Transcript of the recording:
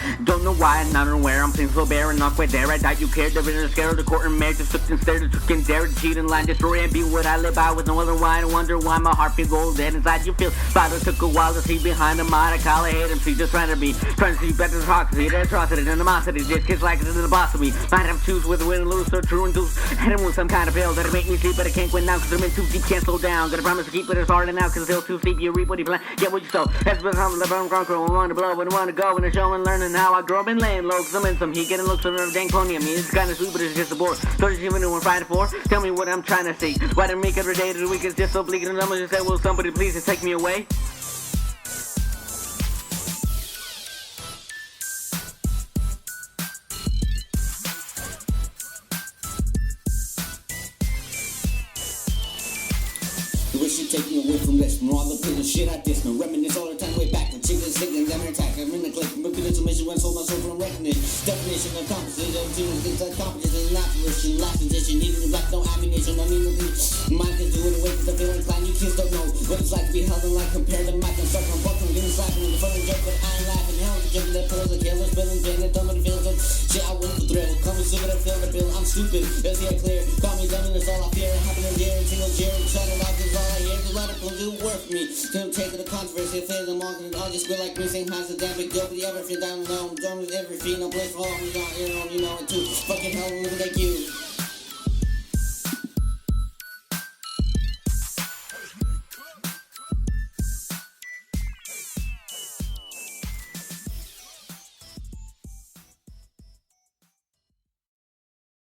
Don't know why, I'm not aware. I'm feeling so bare and not quite there. I doubt you cared. There isn't a scare of the court and marriage. Just looked and stared at and dare to cheat and lie, destroy and be what I live by with no other wine. I wonder why my heart feels gold dead inside you feel. Father took a while to see behind the mind. I call it hate him. See, just trying to see better hypocrisy, the atrocity, the animosity. This kid's like it's in the boss of me. Might have to choose with a win and lose, so true and deuce. Hit him with some kind of pill that'll make me sleep, but I can't quit now because I'm in too deep, can't slow down. Gotta promise to keep it as hard and now because it's too steep. You reap what you plant, get what you sow. That's been something that I'm conquering. I want to blow, but I want to go and I show and learning how I grow up and laying low because I'm in some heat, getting looks on a dang pony. I mean, it's kind of sweet, but it's just a bore. So just even when Friday for, tell me what I'm trying to see. Why did I make every day to the week is just so bleak and I'm just say, will somebody please just take me away? Wish you take me away from this, from all the pill shit I diss. No reminisce all the time, way back when chickens singing, them attack. I'm in the click, looking at information when I sold my soul from reckoning. Definition of composition, doing things like competition, not fruition, last position, needing the black, no ammunition, no need no bleed. Mind can do it away because I feel inclined. You kids don't know what it's like to be held in line, compared to my construction. I'm fucking getting slapping in the front of the joke, but I ain't laughing. Hell, the jumping that pills, the killers, spilling, getting it, dumb, and feels good. Shit, I went for thrill. Call me stupid, I feel the bill. I'm stupid, let's hear it clear. Call me dumb, and it's all I fear. Happening here, and single chair, shutting off is all I hear. A lot of people do work for me. Don't take the controversy, fail the market, and all just feel like me. Same house, the damn big deal, but you ever feel down low. I'm done with every feet, no place for all. You know it too. Fucking hell, look like you.